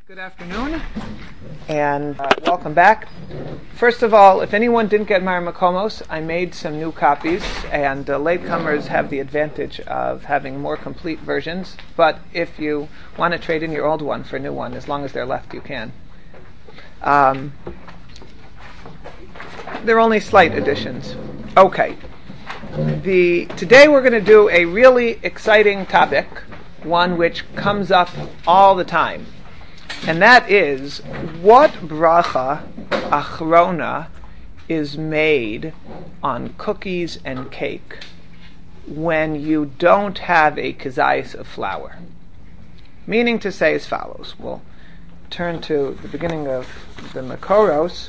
Good afternoon, and welcome back. First of all, if anyone didn't get Mar Makomos, I made some new copies, and latecomers have the advantage of having more complete versions, but if you want to trade in your old one for a new one, as long as they're left, you can. They're only slight additions. Okay. Today we're going to do a really exciting topic, one which comes up all the time. And that is, what bracha achrona is made on cookies and cake when you don't have a kezayis of flour? Meaning to say as follows. We'll turn to the beginning of the Makoros,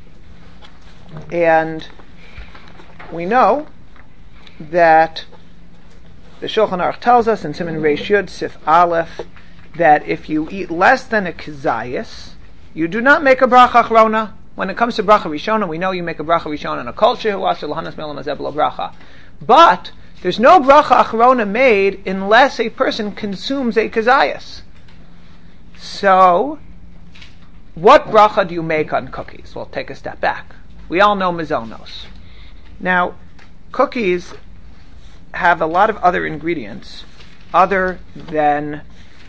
and we know that the Shulchan Aruch tells us in Siman Reish Yud Sif Aleph that if you eat less than a kezayis, you do not make a bracha achrona. When it comes to bracha rishona, we know you make a bracha rishona on a kol shehu asher lahanas me'olam hazeh b'lo bracha. But there's no bracha achrona made unless a person consumes a kezayis. So, what bracha do you make on cookies? We'll take a step back. We all know mazonos. Now, cookies have a lot of other ingredients other than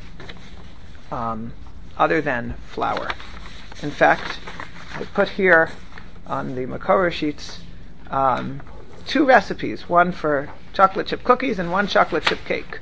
flour. In fact, I put here on the Makora sheets two recipes, one for chocolate chip cookies and one chocolate cake.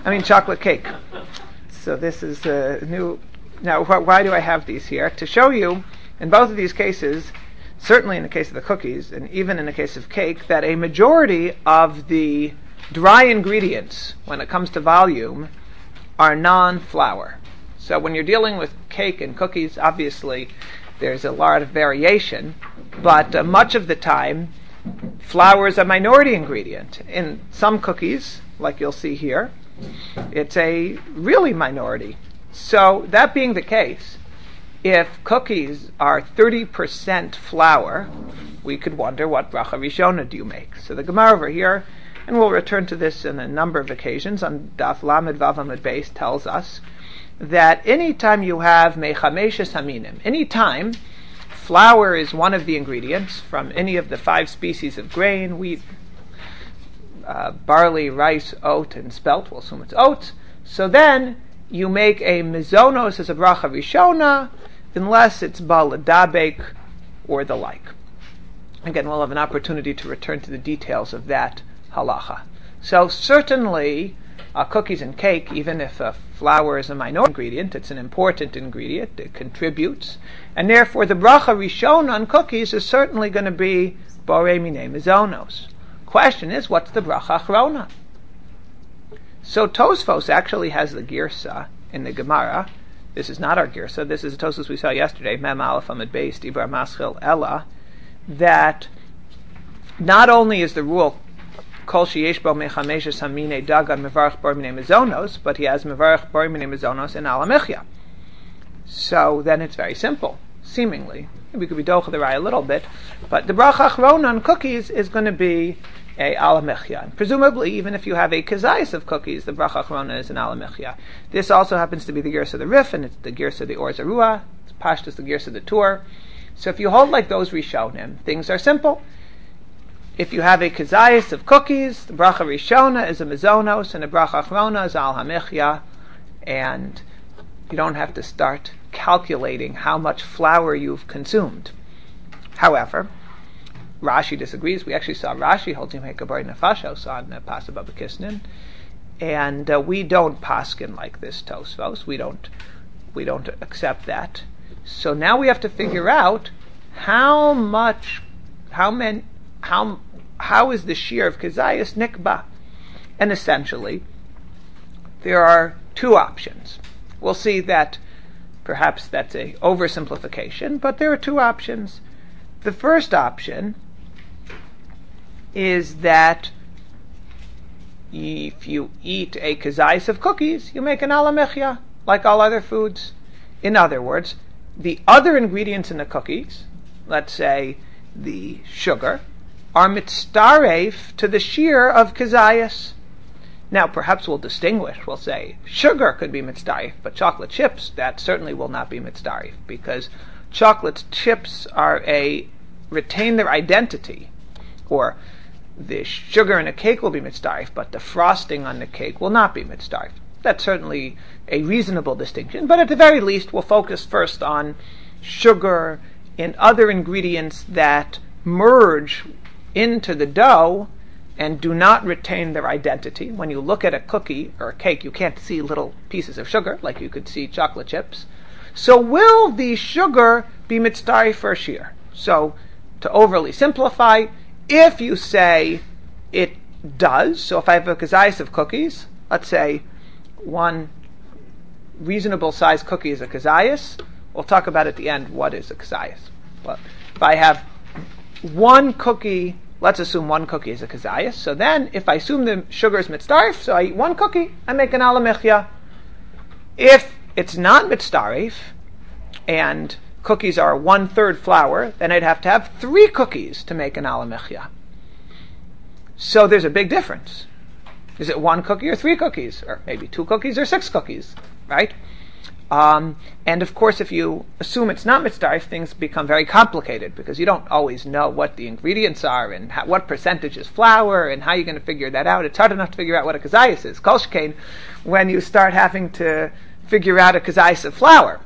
So this is a new. Now, why do I have these here? To show you, in both of these cases, certainly in the case of the cookies, and even in the case of cake, that a majority of the dry ingredients, when it comes to volume, are non-flour. So when you're dealing with cake and cookies, obviously there's a lot of variation, but much of the time, flour is a minority ingredient. In some cookies, like you'll see here, it's a really minority. So that being the case, if cookies are 30% flour, we could wonder what bracha rishona do you make. So the Gemara over here, and we'll return to this in a number of occasions, on Daf Lamed Vav Amud Beis tells us that anytime you have mechameshes haminim, anytime flour is one of the ingredients from any of the 5 species of grain, wheat, barley, rice, oat, and spelt, we'll assume it's oats, so then you make a mizonos as a bracha rishona, unless it's baladabek or the like. Again, we'll have an opportunity to return to the details of that halacha. So certainly, cookies and cake, even if flour is a minority ingredient, it's an important ingredient, it contributes, and therefore the bracha rishon on cookies is certainly going to be borei minei mizonos. Question is, what's the bracha achrona? So Tosfos actually has the girsa in the Gemara. This is not our girsa, this is the Tosfos we saw yesterday, Mem Aleph Amud Beis, Dibar Maschil Ella, that not only is the rule Kol sheyesh bo mechameshes hamine dagan mevarach bar minei mizonos, but he has mevarach bar minei mizonos in alamechia. So then it's very simple, seemingly. We could be docha the raya a little bit, but the bracha achrona on cookies is going to be a alamechia. And presumably, even if you have a kezayis of cookies, the bracha achrona is an alamechia. This also happens to be the girsa of the Rif, and it's the girsa of the Or Zarua. It's pashtus the girsa of the Tur. So if you hold like those rishonim, things are simple. If you have a kezayis of cookies, the bracha rishona is a mizonos, and the bracha achrona is al hamechia, and you don't have to start calculating how much flour you've consumed. However, Rashi disagrees. We actually saw Rashi holding Hekabar Nefashos on Pasa Baba Kisnin, and we don't paskin like this Tosfos. We don't accept that. So now we have to figure out how is the shear of kezayis nikba? And essentially, there are two options. We'll see that perhaps that's a oversimplification, but there are two options. The first option is that if you eat a kezayis of cookies, you make an alamechia, like all other foods. In other words, the other ingredients in the cookies, let's say the sugar, are mitzdaref to the shear of kezayis. Now, perhaps we'll distinguish. We'll say sugar could be mitzdarif, but chocolate chips, that certainly will not be mitzdarif, because chocolate chips retain their identity, or the sugar in a cake will be mitzdarif, but the frosting on the cake will not be mitzdarif. That's certainly a reasonable distinction, but at the very least, we'll focus first on sugar and other ingredients that merge into the dough and do not retain their identity. When you look at a cookie or a cake, you can't see little pieces of sugar like you could see chocolate chips. So will the sugar be mitzdarif for shear? So, to overly simplify, if you say it does, so if I have a kazayas of cookies, let's say one reasonable size cookie is a kazayas, we'll talk about at the end what is a kazayas. But if I have one cookie, let's assume one cookie is a kazayas, so then if I assume the sugar is mitzdarif, so I eat one cookie, I make an alamechya. If it's not mitzdarif, and cookies are 1/3 flour, then I'd have to have 3 cookies to make an alamechya. So there's a big difference. Is it 1 cookie or 3 cookies? Or maybe 2 cookies or 6 cookies, right? And of course, if you assume it's not mitzdarif, things become very complicated, because you don't always know what the ingredients are and what percentage is flour and how you're going to figure that out. It's hard enough to figure out what a kazayas is. Kol shekain, when you start having to figure out a kazayas of flour.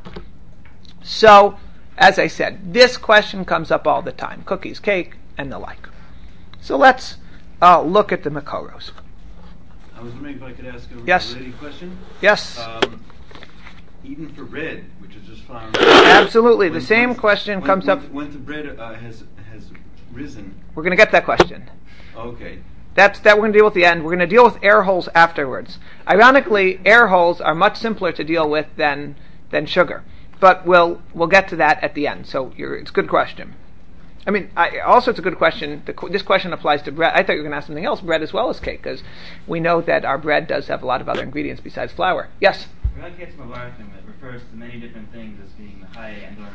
So, as I said, this question comes up all the time: cookies, cake, and the like. So let's look at the makoros. I was wondering if I could ask a related question. Yes. Even for bread, which is just flour. Absolutely. The same question comes up. When the bread has risen. We're going to get that question. Okay. That we're going to deal with at the end. We're going to deal with air holes afterwards. Ironically, air holes are much simpler to deal with than sugar. But we'll get to that at the end. So it's a good question. I mean, also it's a good question. This question applies to bread. I thought you were going to ask something else, bread as well as cake, because we know that our bread does have a lot of other ingredients besides flour. Yes? It refers to many different things as being the high and or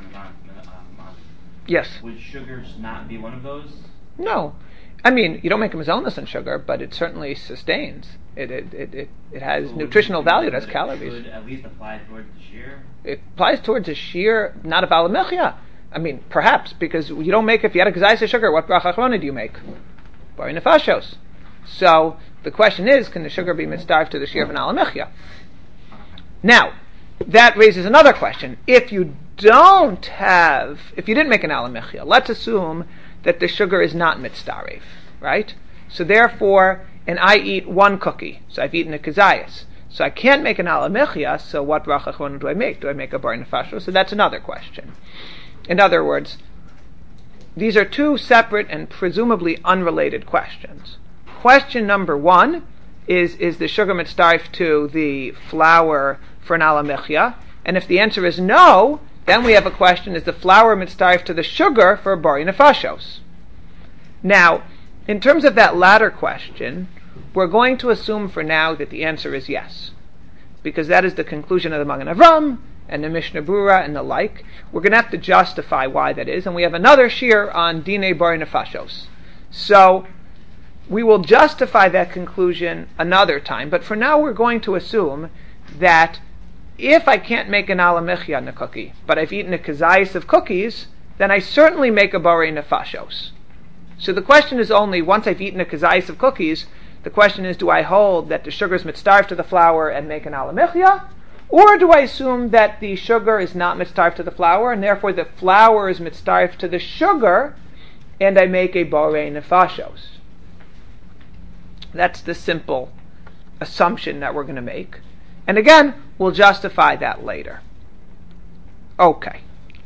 Yes. Would sugars not be one of those? No. I mean, you don't make a mazonos on sugar, but it certainly sustains. It has nutritional value. It has calories. It should at least apply towards the shear? It applies towards a shear, not a balamechia. I mean, perhaps, because you don't make, if you had a kazayas of sugar, what bracha achrona do you make? Bari nefashos. So, the question is, can the sugar be mitzdarif to the shear of an alamechia? Now, that raises another question. If you didn't make an alamechia, let's assume that the sugar is not mitzdarif, right? So therefore, and I eat 1 cookie, so I've eaten a kazayas. So I can't make an alamechia, so what bracha achrona do I make? Do I make a bari nefashos? So that's another question. In other words, these are 2 separate and presumably unrelated questions. Question number 1 is the sugar mitzdarif to the flour for an alamechia? And if the answer is no, then we have a question: is the flour mitzdarif to the sugar for a bari nefashos? Now, in terms of that latter question, we're going to assume for now that the answer is yes, because that is the conclusion of the Magen Avram and the Mishnah Brura and the like. We're going to have to justify why that is, and we have another shir on Dinei Bari Nefashos. So we will justify that conclusion another time, but for now we're going to assume that if I can't make an alamechia on a cookie, but I've eaten a kazayas of cookies, then I certainly make a Bari Nefashos. So the question is only, once I've eaten a kazayas of cookies, the question is, do I hold that the sugar is mitzdarif to the flour and make an alamechia? Or do I assume that the sugar is not mitzdarif to the flour, and therefore the flour is mitzdarif to the sugar, and I make a Bari Nefashos? That's the simple assumption that we're going to make. And again, we'll justify that later. Okay.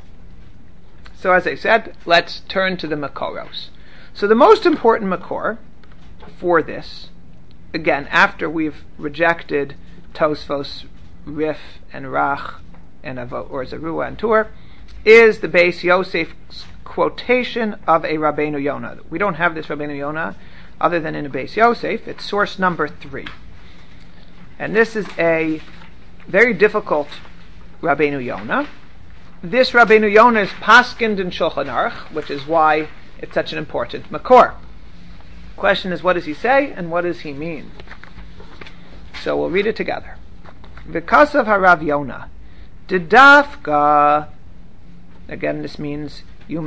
So as I said, let's turn to the makoros. So the most important makor for this, again, after we've rejected Tosfos, Rif, and Rach, and or Zerua and Tur, is the Beis Yosef's quotation of a Rabbeinu Yonah. We don't have this Rabbeinu Yonah other than in a Beis Yosef. It's source number 3. And this is a very difficult Rabbeinu Yonah. This Rabbeinu Yonah is paskind in Shulchan Aruch, which is why it's such an important makor. Question is, what does he say and what does he mean? So we'll read it together. V'kasav harav Yonah, Didafka. Again, this means you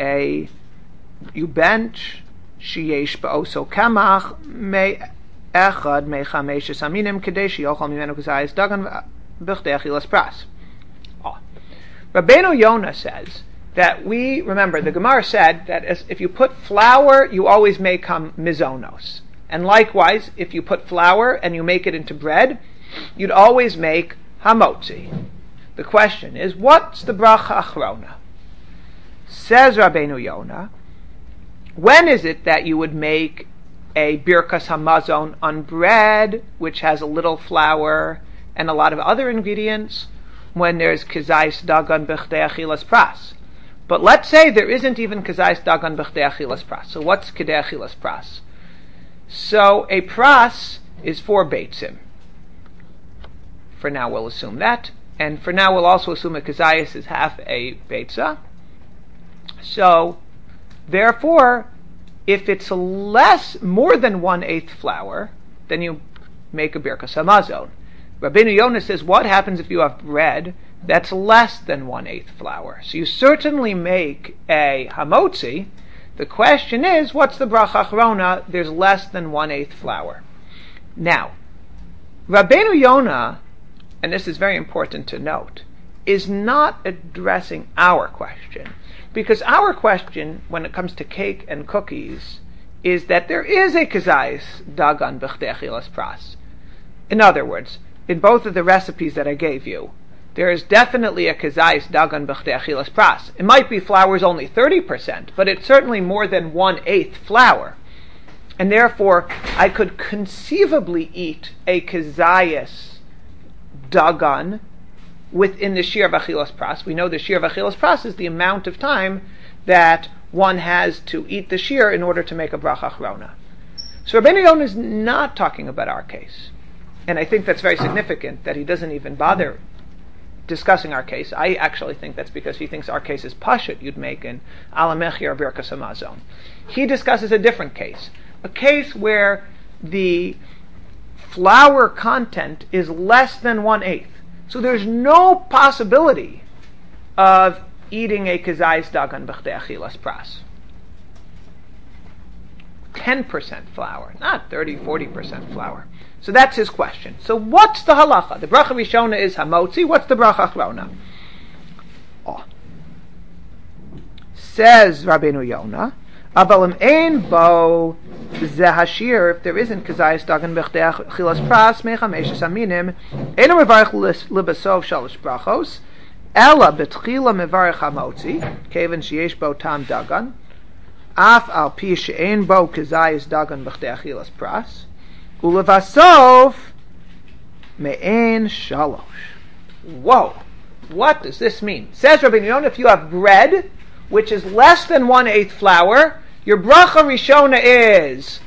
bench sheyesh ba'oso kamach me echad me chameshes aminim kedei sheyochal mimenu kazayis dagan b'chdei achilas pras. Rabbeinu Yonah says that remember, the Gemara said that if you put flour, you always make mizonos. And likewise, if you put flour and you make it into bread, you'd always make hamotzi. The question is, what's the bracha achrona? Says Rabbeinu Yonah, when is it that you would make a birkas hamazon on bread, which has a little flour and a lot of other ingredients, when there's kizayis dagan b'chdei achilas pras? But let's say there isn't even kizayis dagan b'chdei achilas pras. So what's k'dei achilas pras? So a pras is 4 beitzim. For now we'll assume that. And for now we'll also assume a kizayis is half a beitza. So, therefore, if it's more than 1/8 flour, then you make a birkas hamazon. Rabbeinu Yonah says, what happens if you have bread that's less than 1/8 flour? So you certainly make a hamotzi. The question is, what's the bracha achrona? There's less than 1/8 flour. Now, Rabbeinu Yonah, and this is very important to note, is not addressing our question. Because our question, when it comes to cake and cookies, is that there is a kazayis dagan b'chdei achilas pras. In other words, in both of the recipes that I gave you, there is definitely a kazayis dagan b'chdei achilas pras. It might be flour is only 30%, but it's certainly more than 1/8 flour. And therefore, I could conceivably eat a kazayis dagan within the shir of achilas pras. We know the shir of achilas pras is the amount of time that one has to eat the shir in order to make a bracha achrona. So Rabbeinu Yonah is not talking about our case. And I think that's very significant that he doesn't even bother discussing our case. I actually think that's because he thinks our case is pashut, you'd make an alamechir or birkas hamazon. He discusses a different case. A case where the flour content is less than 1/8. So there's no possibility of eating a kazayis dagan b'chdei achilas pras. 10% flour, not 30-40% flour. So that's his question. So what's the halacha? The bracha rishona is hamotzi. What's the bracha achrona? Says Rabbeinu Yonah, Abalim ein bo zehashir, if there isn't kazayis dagan b'chdei achilas pras mechameshes aminim, eno mevarich libasov shalosh brachos, ela betchila mevarich hamotzi, kevan sheyesh bo tam dagan, af al pi she'ein bo kazayis dagan b'chdei achilas pras, ulevasov me'ein shalosh. Whoa! What does this mean? Says Rabbeinu Yonah, if you have bread which is less than 1/8 flour, your bracha rishona is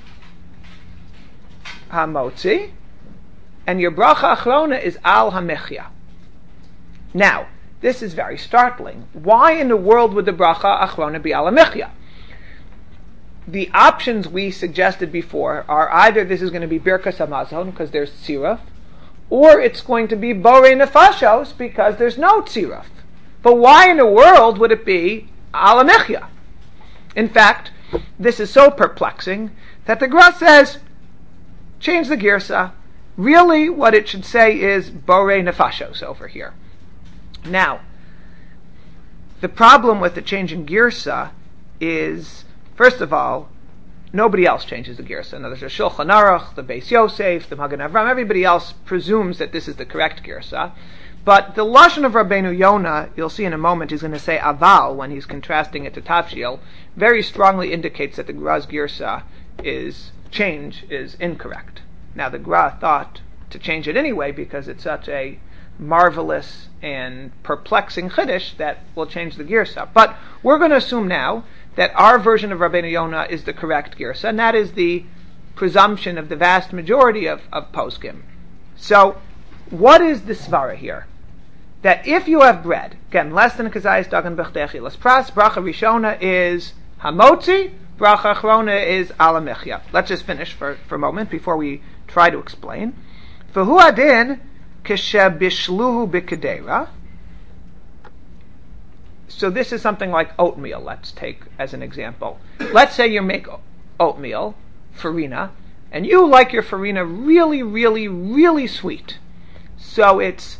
hamotzi, and your bracha achrona is al hamechya. Now, this is very startling. Why in the world would the bracha achrona be al hamechya? The options we suggested before are either this is going to be birkas hamazon because there's tziruf, or it's going to be borei nefashos because there's no tziruf. But why in the world would it be al hamechya? In fact, this is so perplexing that the Gra says, change the girsa. Really, what it should say is borei nefashos over here. Now, the problem with the change in girsa is, first of all, nobody else changes the girsa. Now, there's a Shulchan Aruch, the Beis Yosef, the Magen Avram. Everybody else presumes that this is the correct girsa. But the lashon of Rabbeinu Yonah, you'll see in a moment, he's going to say aval when he's contrasting it to Tafshil, very strongly indicates that the Gra's girsa is incorrect. Now the Gra thought to change it anyway because it's such a marvelous and perplexing chiddush that will change the girsa. But we're going to assume now that our version of Rabbeinu Yonah is the correct girsa, and that is the presumption of the vast majority of poskim. So, what is the svara here? That if you have bread, again, less than kazayis dagan b'chdei achilas pras, bracha rishona is hamotzi, bracha achrona is al hamechya. Let's just finish for a moment before we try to explain. V'hu adin k'shebishluhu b'kedera. So this is something like oatmeal, let's take as an example. Let's say you make oatmeal, farina, and you like your farina really, really, really sweet. So it's,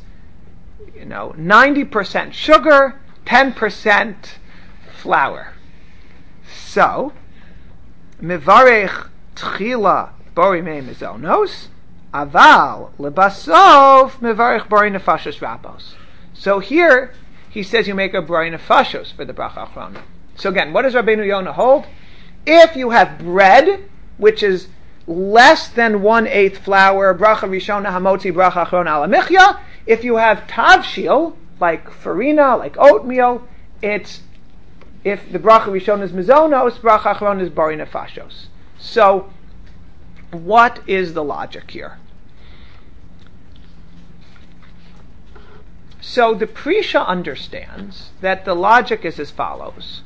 90% sugar, 10% flour. So, mivarech tchila bori mei mizonos, aval lebasov mivarech bori nefashos rabos. So here, he says you make a bori nefashos for the bracha achrona. So again, what does Rabbeinu Yonah hold? If you have bread, which is less than 1/8 flour, bracha rishona hamotzi bracha achrona ala michya. If you have tavshil, like farina, like oatmeal, if the bracha rishona is mizonos, bracha achrona is bori nefashos. So, what is the logic here? So the Prisha understands that the logic is as follows.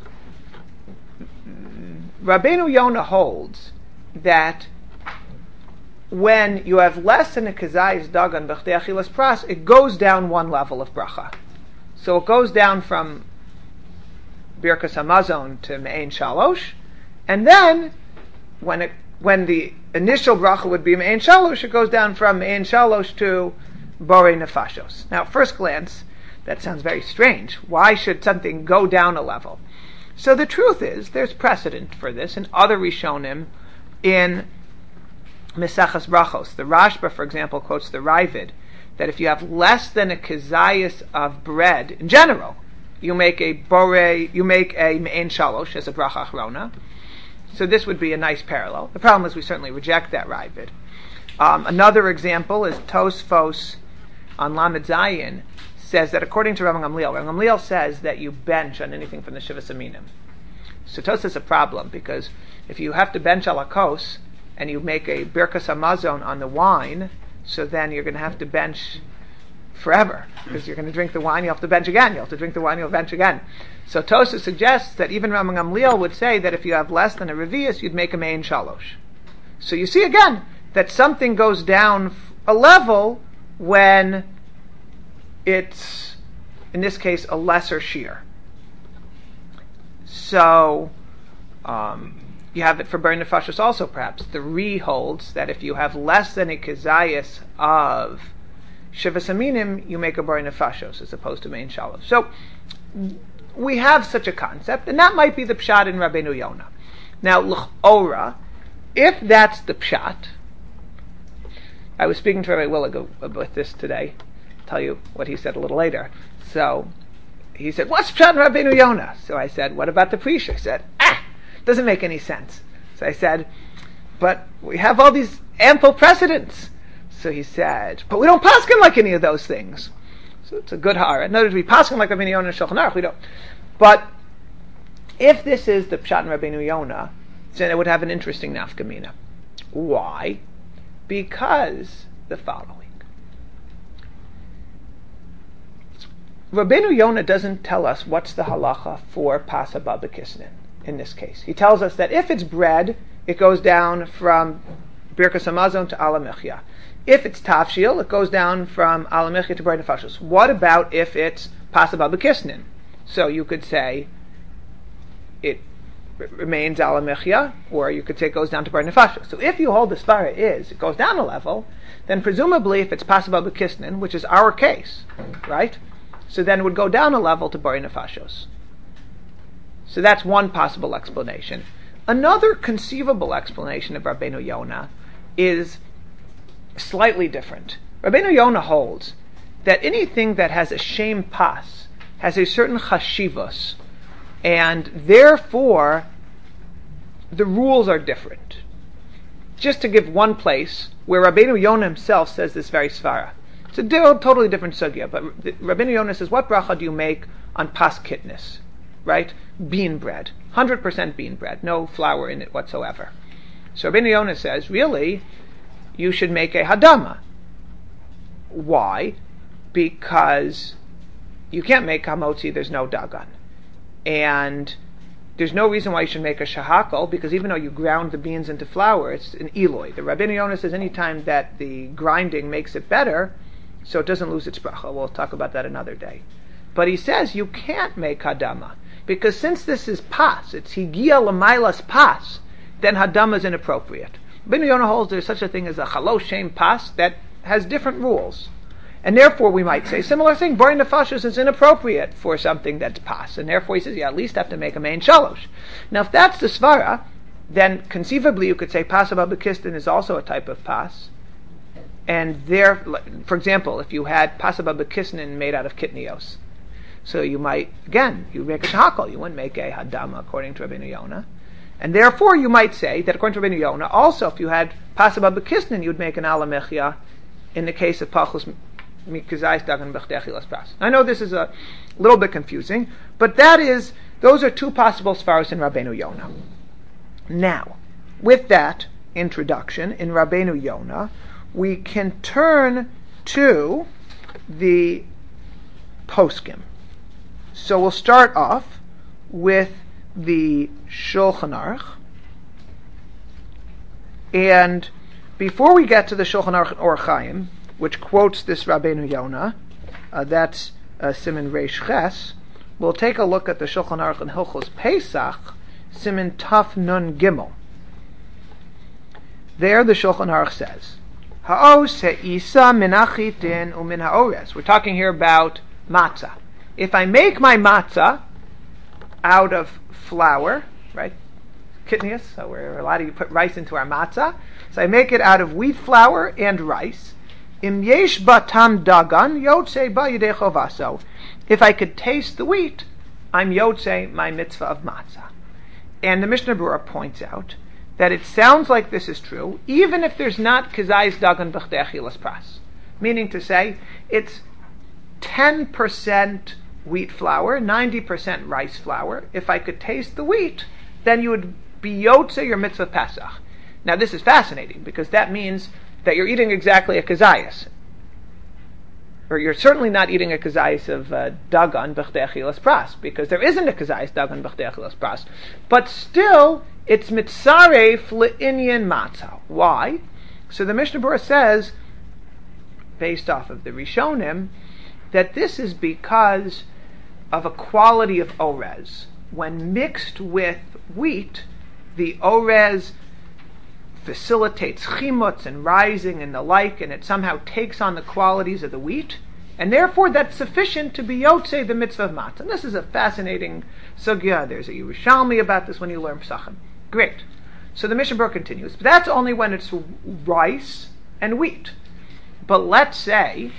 Rabbeinu Yonah holds that when you have less than a kazayis dagan b'chdei achilas pras, it goes down one level of bracha. So it goes down from birkas hamazon to me'ein shalosh, and then when the initial bracha would be me'ein shalosh, it goes down from me'ein shalosh to borei nefashos. Now, at first glance, that sounds very strange. Why should something go down a level? So the truth is, there's precedent for this in other Rishonim in Mesachas Brachos. The Rashba, for example, quotes the Ravid that if you have less than a kazayas of bread, in general, you make a me'en shalosh as a bracha achrona. So this would be a nice parallel. The problem is we certainly reject that Ravid. Another example is Tosfos on Lamed Zayin says that according to Rav Gamliel says that you bench on anything from the Shivas Aminim. So Tosfos is a problem because if you have to bench alakos and you make a birkas hamazon on the wine, so then you're going to have to bench forever because you're going to drink the wine, you have to bench again. You have to drink the wine, you'll bench again. So Tosfos suggests that even Rav Gamliel would say that if you have less than a revius, you'd make a mein shalosh. So you see again that something goes down a level when it's, in this case, a lesser shear. So you have it for bori nefashos also, perhaps. The Ri holds that if you have less than a kazayas of shivas aminim, you make a bori nefashos as opposed to mein shalosh. So we have such a concept, and that might be the pshat in Rabbeinu Yonah. Now, l'chora, if that's the pshat, I was speaking to Rabbi Willig about this today. I'll tell you what he said a little later. So he said, "What's pshat in Rabbeinu Yonah?" So I said, "What about the Prisha?" He said, doesn't make any sense. So I said, "But we have all these ample precedents." So he said, "But we don't paskin like any of those things." So it's a good hara. In other words, we paskin like Rabbeinu Yonah and Shulchan Aruch, we don't. But if this is the pshat in Rabbeinu Yonah, then it would have an interesting nafkamina. Why? Because the following. Rabbeinu Yonah doesn't tell us what's the halacha for pasa babakisnin in this case. He tells us that if it's bread, it goes down from birkas hamazon to ala michya. If it's tafshil, it goes down from ala michya to bori nefashos. What about if it's pasa babakisnin? So you could say it remains ala michya, or you could say it goes down to bori nefashos. So if you hold the svara is it goes down a level, then presumably if it's pasa babakisnin, which is our case, right? So then it would go down a level to bori nefashos. So that's one possible explanation. Another conceivable explanation of Rabbeinu Yonah is slightly different. Rabbeinu Yonah holds that anything that has a shem pas has a certain chashivos, and therefore the rules are different. Just to give one place where Rabbeinu Yonah himself says this very svara. It's a totally different sugya, but Rabbeinu Yonah says, what bracha do you make on pas kitnis? Right? Bean bread. 100% bean bread. No flour in it whatsoever. So Rabbeinu Yonah says, really, you should make a hadama. Why? Because you can't make hamotzi, there's no dagan. And there's no reason why you should make a shahakal, because even though you ground the beans into flour, it's an eloy. The Rabbeinu Yonah says any time that the grinding makes it better, so it doesn't lose its bracha. We'll talk about that another day. But he says you can't make hadama, because since this is pas, it's higia lamailas pas, then hadama is inappropriate. Rabbeinu Yonah holds there's such a thing as a chalosh shem pas that has different rules. And therefore we might say, similar thing, Bori Nefashos is inappropriate for something that's pas. And therefore he says, you at least have to make a main shalosh. Now if that's the svara, then conceivably you could say pas ababakistan is also a type of pas. And there, for example, if you had pas ababakistan made out of kitnios, so you might, again, you make a shahakal, you wouldn't make a hadama according to Rabbeinu Yonah. And therefore you might say that according to Rabbeinu Yonah, also if you had pas ababakistan, you'd make an alamechia in the case of pachus. I know this is a little bit confusing, but those are two possible svaros in Rabbeinu Yonah. Now, with that introduction in Rabbeinu Yonah, we can turn to the poskim. So we'll start off with the Shulchan Aruch, and before we get to the Shulchan Aruch and Or Chaim, which quotes this Rabbeinu Yonah, that's Siman Reish Ches, we'll take a look at the Shulchan Aruch and Hilchos Pesach, Siman Taf Nun Gimel. There the Shulchan Aruch says, Ha'os ha'isa min achitin umin ha'ores. We're talking here about matzah. If I make my matzah out of flour, right, kitnius, so we're allowed to put rice into our matzah, so I make it out of wheat flour and rice, Im yesh batam dagan yotze ba yidei chovaso. If I could taste the wheat, I'm yotze my mitzvah of matzah. And the Mishnah Berurah points out that it sounds like this is true, even if there's not kizayis dagan b'chdei achilas pras. Meaning to say, it's 10% wheat flour, 90% rice flour. If I could taste the wheat, then you would be yotze your mitzvah Pesach. Now this is fascinating, because that means that you're eating exactly a kazayas. Or you're certainly not eating a kazayas of dagan b'chdei achilas pras, because there isn't a kazayas dagan b'chdei achilas pras. But still, it's mitzaref le'inyan matzah. Why? So the Mishnah Berurah says, based off of the Rishonim, that this is because of a quality of orez. When mixed with wheat, the orez facilitates chimutz and rising and the like, and it somehow takes on the qualities of the wheat, and therefore that's sufficient to be yotze the mitzvah of matzah. And this is a fascinating sugya. There's a Yerushalmi about this when you learn Pesachim. Great. So the Mishnah Berurah continues, but that's only when it's rice and wheat. But let's say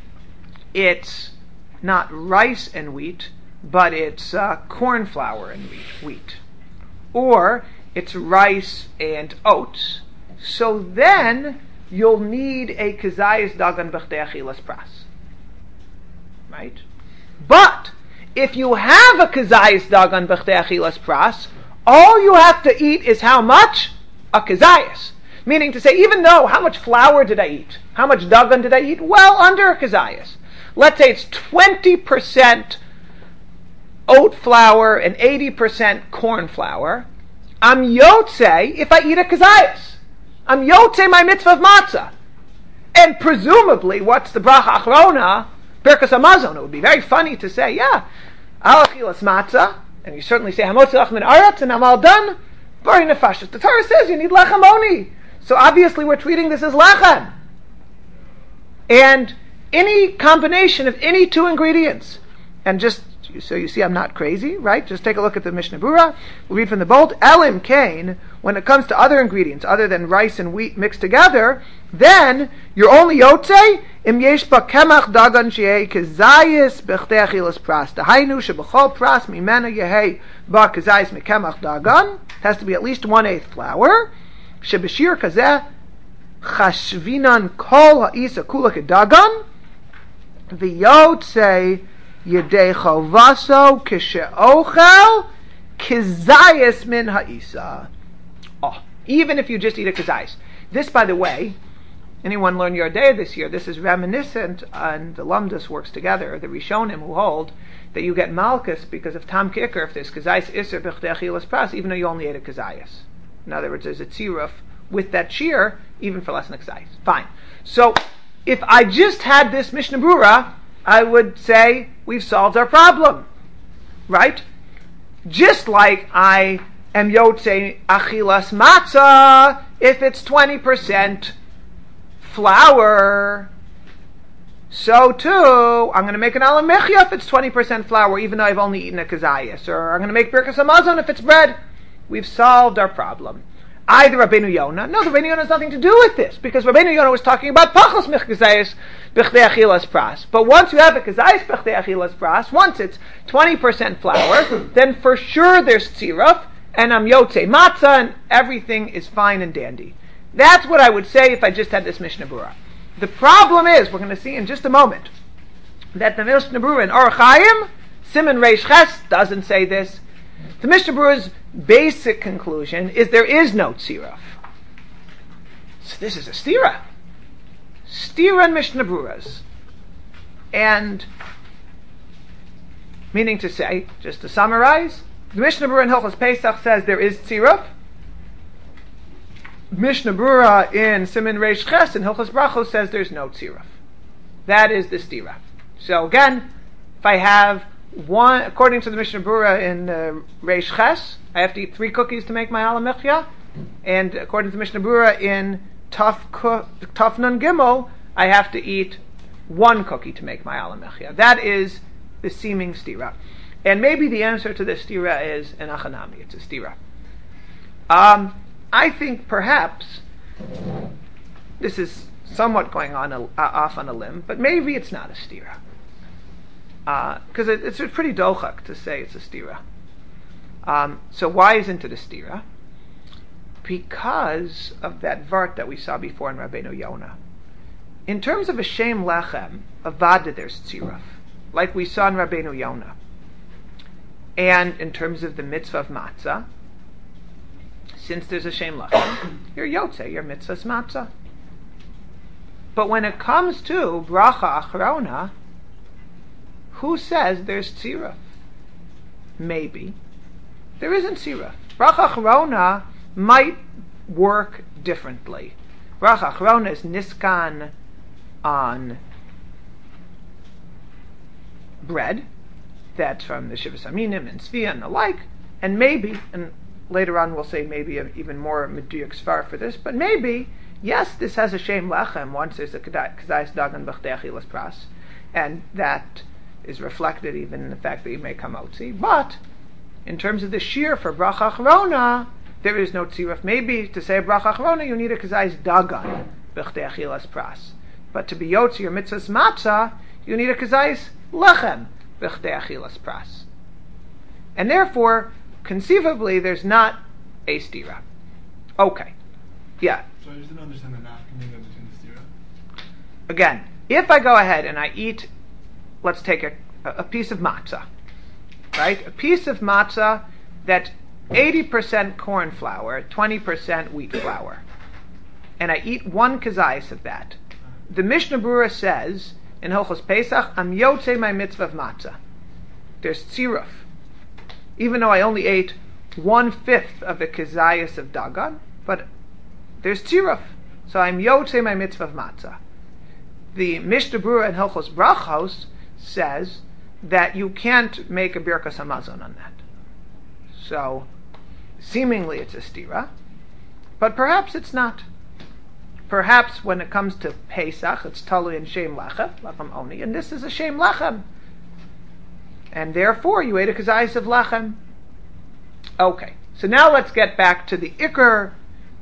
it's not rice and wheat, but it's corn flour and wheat. Or it's rice and oats. So then you'll need a kazayas dagan b'chdei achilas pras. Right? But if you have a kazayas dagan b'chdei achilas pras, all you have to eat is how much? A kazayas. Meaning to say, even though, how much flour did I eat? How much dagan did I eat? Well, under a kazayas. Let's say it's 20% oat flour and 80% corn flour. I'm yotze if I eat a kazayas. I'm yotze my mitzvah of matzah. And presumably, what's the bracha achrona? Birkas Hamazon. It would be very funny to say, yeah, al achilas matzah, and you certainly say hamotzi lachem min aretz, and I'm all done. Bori nefashos. The Torah says you need lechem oni. So obviously we're treating this as lechem. And any combination of any two ingredients, and just so you see I'm not crazy, right? Just take a look at the Mishnah Berurah. We'll read from the bold. Elim kain, when it comes to other ingredients other than rice and wheat mixed together, then you're only yotze im yesh ba kemach dagan shehei kazayis b'chdei achilas pras. Dahainu shebechol pras mimena yehei ba kazayis mekemach dagan. It has to be at least 1/8 flour. Shebeshir kazeh chashvinan kol ha'isa kula kedagan v'yotze Yedei chovaso kisheochel kizayis min ha'isa. Oh, even if you just eat a kizayis. This, by the way, anyone learn Yordei this year, this is reminiscent, and the Lumdus works together, the Rishonim who hold that you get Malchus because of Tam Kicker, if there's Kazayas Isser B'chdei Achilas Pras, even though you only ate a Kazayas. In other words, there's a Tziruf with that shear, even for less than a Kazayas. Fine. So, if I just had this Mishnah Brura, I would say, we've solved our problem. Right? Just like I am Yotze Achilas Matzah, if it's 20% flour, so too, I'm going to make an Alam Mechia if it's 20% flour, even though I've only eaten a Kazayas. Or I'm going to make Birkas Hamazon if it's bread. We've solved our problem. Either Rabbeinu Yonah, no, the Rabbeinu Yonah has nothing to do with this, because Rabbeinu Yonah was talking about Pachos Mich Kazayas B'chdei Achilas Pras. But once you have a Kazayas B'chdei Achilas Pras, once it's 20% flour, then for sure there's Tziruf, and I'm Yotze Matzah, and everything is fine and dandy. That's what I would say if I just had this Mishnah Brura. The problem is, we're going to see in just a moment, that the Mishnah Brura in Orach Chaim, Siman Reish Ches, doesn't say this. The Mishnah Brura's basic conclusion is there is no Tziruf. So this is a Stira. Stira and Mishnah Bruras. And, meaning to say, just to summarize, the Mishnah Brura in Hilchos Pesach says there is Tziruf. Mishnah Brura in Siman Reish Ches in Hilchos Brachos says there's no Tziruf. That is the Stira. So again, if I have one, according to the Mishnah Brura in Reish Ches, I have to eat 3 cookies to make my Alam Mechia, and according to the Mishnah Brura in Taf Nun Gimel, I have to eat 1 cookie to make my Alam Mechia. That is the seeming Stira. And maybe the answer to this Stira is an Achanami, it's a Stira. I think perhaps this is somewhat going on off on a limb, but maybe it's not a stira. Because it's pretty dochak to say it's a stira. So why isn't it a stira? Because of that vart that we saw before in Rabbeinu Yonah. In terms of a shem lechem, avada there's tziruf, like we saw in Rabbeinu Yonah. And in terms of the mitzvah of matzah, since there's a shem lechem, you're yotze, you're mitzvah's matzah. But when it comes to bracha achrona, who says there's tziruf? Maybe. There isn't tziruf. Bracha achrona might work differently. Bracha achrona is niskan on bread. That's from the Shivas Aminim and Tzviya and the like. And maybe, and later on we'll say maybe even more meduyuk svar for this, but maybe, yes, this has a shem lechem once there's a kazayis dagan b'chdei achilas pras, and that is reflected even in the fact that you make hamotzi. But in terms of the shir for bracha achrona, there is no tziruf. Maybe to say bracha achrona you need a kazayis dagan b'chdei achilas pras, but to be yotzi or mitzvahs matzah you need a kazayis lechem b'chdei achilas pras, and therefore conceivably there's not a stira. Okay, yeah. So I just didn't understand the nafkamina between the stira. Again, if I go ahead and I eat, let's take a piece of matzah, right? A piece of matzah that's 80% corn flour, 20% wheat flour, and I eat 1 kazayis of that. The Mishnah Brura says in Hilchos Pesach, I'm yotze my mitzvah of matzah. There's tziruf. Even though I only ate 1/5 of the kazayis of dagan, but there's tziruf. So I'm yotze my mitzvah of matzah. The Mishnah Brura in Hilchos Brachos says that you can't make a birkas hamazon on that. So seemingly it's a stira, but perhaps it's not. Perhaps when it comes to Pesach, it's talui and shem lechem oni, and this is a shem lechem. And therefore, you ate a kazayis of lechem. Okay, so now let's get back to the ikar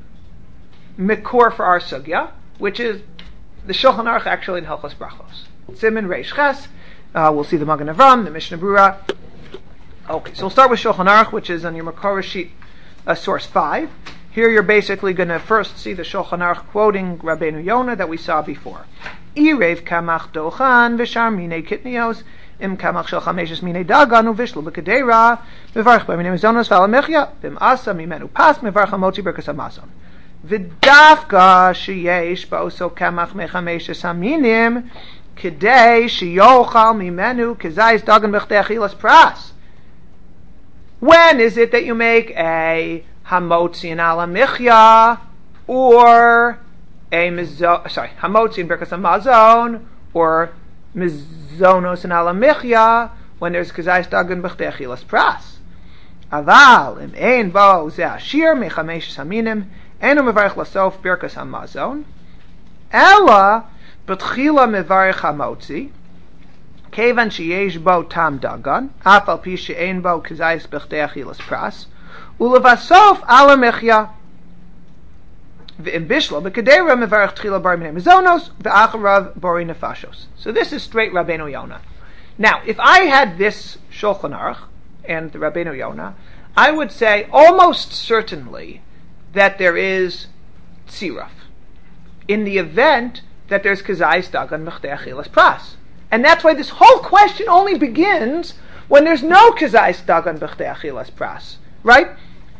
mikor for our sugya, which is the Shulchan Aruch actually in Hilchos Brachos. Siman Reish Ches, we'll see the Magen Avram, the Mishnah Brura. Okay, so we'll start with Shulchan Aruch, which is on your Makor sheet, source 5. Here you're basically going to first see the Shulchan Aruch quoting Rabbeinu Yonah that we saw before. Irev kamach dochan v'shar minei kitnios im kamach shel chameshes minei dagan uvishlu b'kedera mevarch b'minei mizonos v'alamechia b'im asa mimenu pas mevarch hamotzi berkas hamazon. V'dafka sheyesh ba'oso kamach mechameshes haminim kedei sheyochal mimenu kezayis dagan b'chtei achilas pras. When is it that you make a hamotzi and ala michya, or a hamotzi and birkas hamazon, or mizonos and ala michya, when there's kezayis dagan b'chtei achilas pras? Aval im ein bo ze ashir mechameshes haminim enu mevarich lasof birkas hamazon ella betchila mevarich hamotzi kevan sheyesh bo tam dagan af al pi she'ein bo kezayis b'chtei achilas pras ulevasof ala mechya v'im bishlo b'kedera mevarich tchila bar minei mizonos v'acharav bori nefashos. So this is straight Rabbeinu Yonah. Now, if I had this Shulchan Aruch and the Rabbeinu Yonah, I would say almost certainly that there is tziruf in the event that there's kazayis dagan b'chtei achilas pras. And that's why this whole question only begins when there's no kazayis dagan b'chtei achilas pras. Right?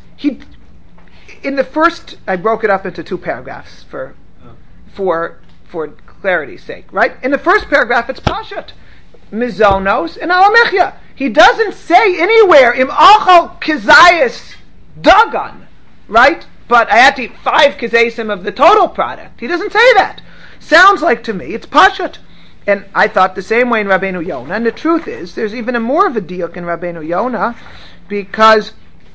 In the first, I broke it up into two paragraphs for clarity's sake. Right? In the first paragraph, it's pashat. Mizonos and alamechya. He doesn't say anywhere im achal kizayis dagan, right? But I had to eat 5 kizayisim of the total product. He doesn't say that. Sounds like to me it's pashat. And I thought the same way in Rabbeinu Yonah. And the truth is, there's even more of a diuk in Rabbeinu Yonah, because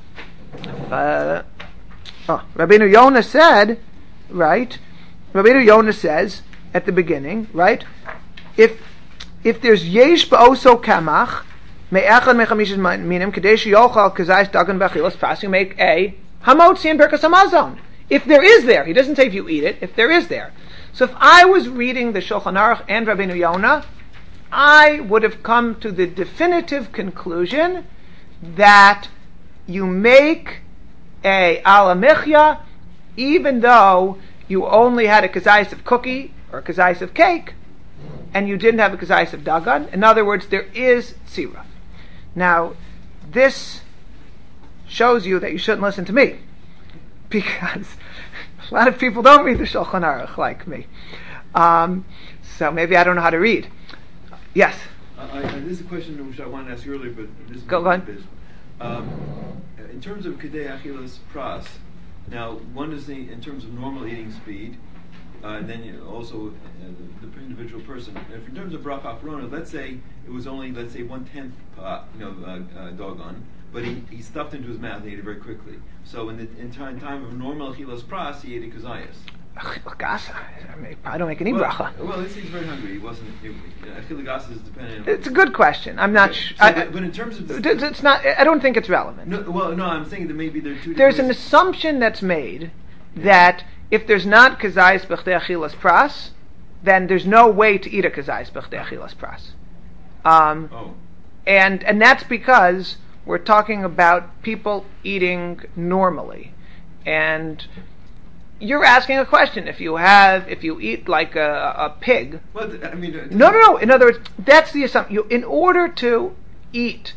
Rabbeinu Yonah said, right? Rabbeinu Yonah says at the beginning, right? If there's yesh ba'oso kamach me'echad mechamishes minim kadesh yochal kazayis dagan b'achilas pras, you make a hamotzi and birkas hamazon. If there is there, he doesn't say if you eat it. If there is there, so if I was reading the Shulchan Aruch and Rabbeinu Yonah, I would have come to the definitive conclusion that you make a ala michya even though you only had a kazayis of cookie or a kazayis of cake, and you didn't have a kazayis of dagan. In other words, there is tziruf. Now, this shows you that you shouldn't listen to me, because a lot of people don't read the Shulchan Aruch like me. So maybe I don't know how to read. Yes? This is a question which I wanted to ask you earlier, but this is Go on. In terms of kedei achilas pras, now one is in terms of normal eating speed, and then also the individual person. If in terms of bracha achrona, let's say it was only 1/10 dogon, but he stuffed into his mouth and ate it very quickly. So in time of normal achilas pras, he ate a kazayas. Gosh, I don't make any bracha. Well, he's very hungry. He wasn't. Achilas is dependent. It's a good question. I'm not sure. But in terms of it's not. I don't think it's relevant. No, I'm saying that maybe there are two. There's an assumption that's made that if there's not kazayis b'chtei achilas pras, then there's no way to eat a kazayis b'chtei achilas pras. And that's because we're talking about people eating normally, and you're asking a question. If you eat like a pig. Well, I mean. No. In other words, that's the assumption. In order to eat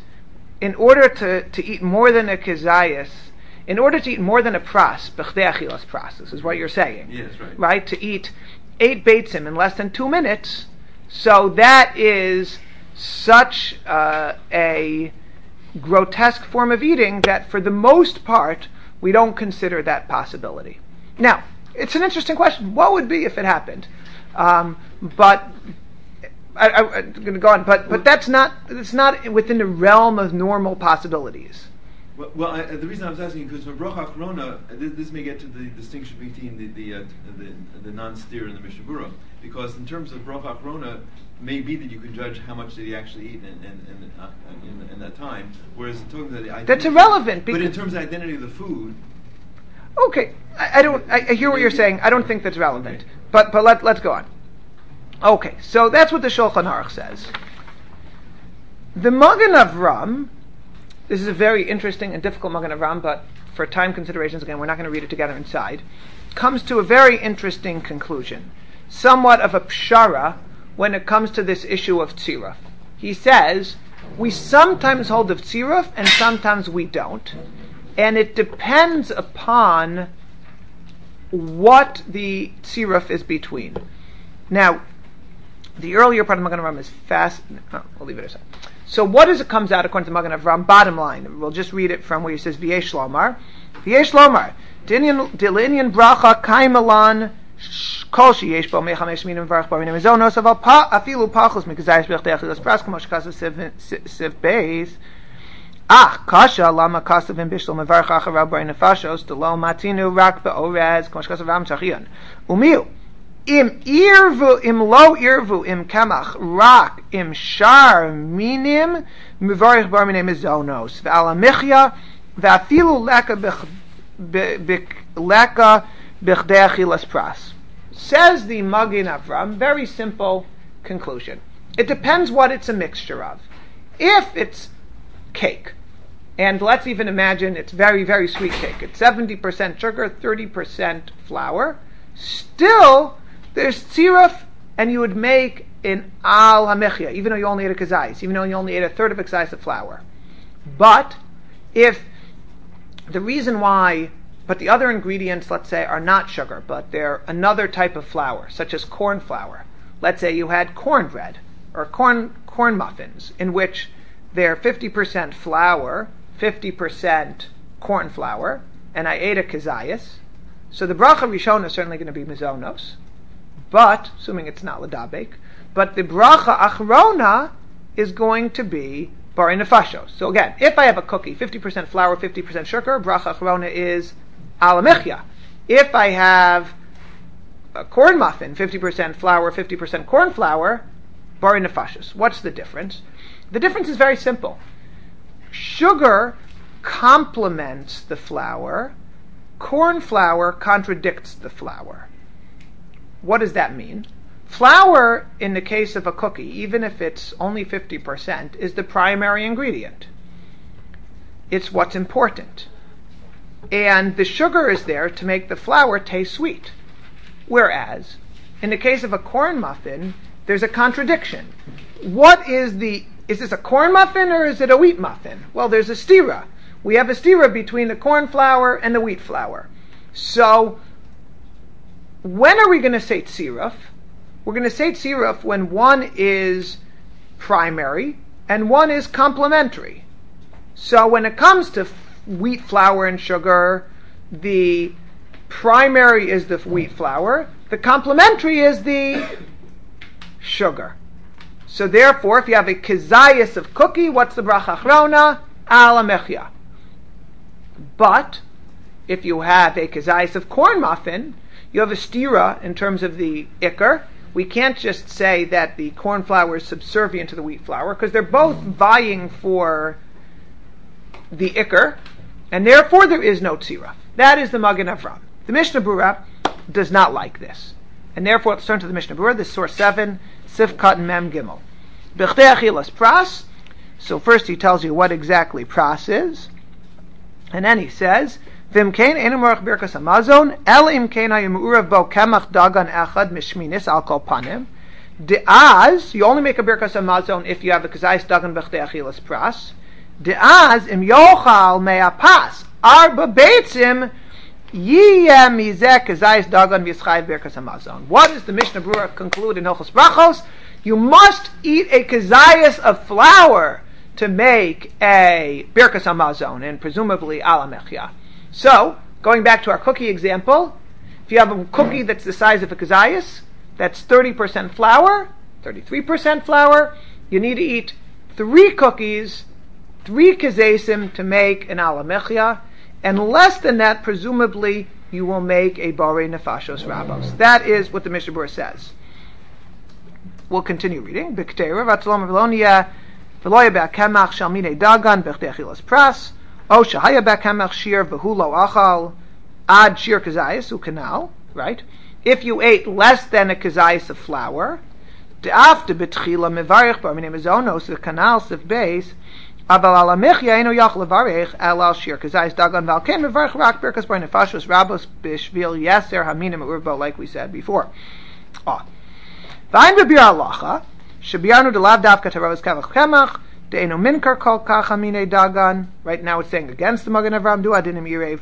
more than a kazayis, in order to eat more than a pras, b'chtei achilas pras, this is what you're saying. Yes, right. Right? To eat 8 beitzim in less than 2 minutes, so that is such a grotesque form of eating that for the most part, we don't consider that possibility. Now, it's an interesting question. What would be if it happened? But I'm going to go on. But it's not within the realm of normal possibilities. Well, the reason I was asking because for bracha achrona, this may get to the distinction between the non-steer and the Mishnah Berurah, because in terms of bracha achrona, may be that you can judge how much did he actually eat in that time, whereas talking about the identity, that's irrelevant. But in terms of the identity of the food. Okay, I hear what you're saying. I don't think that's relevant. Okay. But let's go on. Okay, so that's what the Shulchan Aruch says. The Magen Avram, this is a very interesting and difficult Magen Avram, but for time considerations, again, we're not going to read it together inside, comes to a very interesting conclusion, somewhat of a pshara when it comes to this issue of tziruf. He says, we sometimes hold of tziruf and sometimes we don't, and it depends upon what the tziruf is between. Now, the earlier part of Magen Avraham is fast. We'll leave it aside. So what does it comes out according to Magen Avraham? Bottom line. We'll just read it from where he says, V'yesh lomar. V'yesh lomar. Dilinian bracha kaimalan kol sheyesh bo mechamesh minim v'arach bar minim ezonos aval afilu pachos mikazayis b'echdei achilas pras k'mo shekasav siv beis. Kasha lama kasavim bishlo mevarach acharav bar nefashos delo matinu rak be'orez k'mo shekasav ram chachion. Umiu. Im irvu, im lo irvu, im kamach, rak, im shar, minim, mivarich bar minim ezonos, ve'ala michya, ve'afilu leka b'chdei achilas pras. Says the Magen Avraham, very simple conclusion. It depends what it's a mixture of. If it's cake, and let's even imagine it's very, very sweet cake, it's 70% sugar, 30% flour, still, there's tziruf, and you would make an al hamechya, even though you only ate a kazayis, even though you only ate a third of a kazayis of flour. But if the reason why, but the other ingredients, let's say, are not sugar, but they're another type of flour, such as corn flour. Let's say you had cornbread or corn muffins, in which they're 50% flour, 50% corn flour, and I ate a kazayis. So the bracha rishona is certainly going to be mizonos. But, assuming it's not ladabek, but the bracha achrona is going to be bari nefashos. So again, if I have a cookie, 50% flour, 50% sugar, bracha achrona is al mechya. If I have a corn muffin, 50% flour, 50% corn flour, bari nefashos. What's the difference? The difference is very simple. Sugar complements the flour. Corn flour contradicts the flour. What does that mean? Flour, in the case of a cookie, even if it's only 50%, is the primary ingredient. It's what's important. And the sugar is there to make the flour taste sweet. Whereas, in the case of a corn muffin, there's a contradiction. Is this a corn muffin or is it a wheat muffin? Well, there's a stira. We have a stira between the corn flour and the wheat flour. So, when are we going to say tziruf? We're going to say tziruf when one is primary and one is complementary. So when it comes to wheat flour and sugar, the primary is the wheat flour, the complementary is the sugar. So therefore, if you have a kazayas of cookie, what's the bracha achrona? Al hamechya. But if you have a kazayas of corn muffin, you have a stira in terms of the ikar. We can't just say that the corn flour is subservient to the wheat flour, because they're both vying for the ikar, and therefore there is no tzira. That is the Magen Avraham. The Mishnah Berurah does not like this. And therefore, let's turn to the Mishnah Berurah. This is source 7, Sifkat and Mem Gimel. B'chdei achilas pras. So first he tells you what exactly pras is. And then he says, V'imkein enu morach birkas hamazon, el imkein hayu me'urav bo kemach dagan echad mishminis al kol panim. De'az, you only make a birkas hamazon if you have a kazayis dagan b'chdei achilas pras. De'az im yochal me'apas arba beitzim yiyeh mizeh kazayis dagan v'yischayv birkas hamazon. What does the Mishnah Berurah conclude in Hilchos Brachos? You must eat a kazayis of flour to make a birkas hamazon, and presumably al hamechya. So, going back to our cookie example, if you have a cookie that's the size of a kazayis, that's 30% flour, 33% flour, you need to eat 3 cookies, 3 kazesim to make an al hamechya, and less than that, presumably, you will make a bari nefashos rabos. That is what the Mishnah Berurah says. We'll continue reading. B'kteira v'atzalom v'lonia v'loya b'akemach shalmine dagan b'chdei achilas pras. O shahaya b'kamach shir v'hulo achal ad shir kazayis ukanal, right? If you ate less than a kazayis of flour, de'afte b'tchila mevarich bar minei mezonos v'kanal sif beis, aval al hamechya eno yach levarich el al shir kazayis dagan v'alken mevarich rak birkas bar nefashos rabos b'shvil yeser haminim urbo, like we said before. V'ayin b'bir halacha shebiarnu delav davka taravos kavach kemach. Right now it's saying against the Magen Avraham, du adinim irev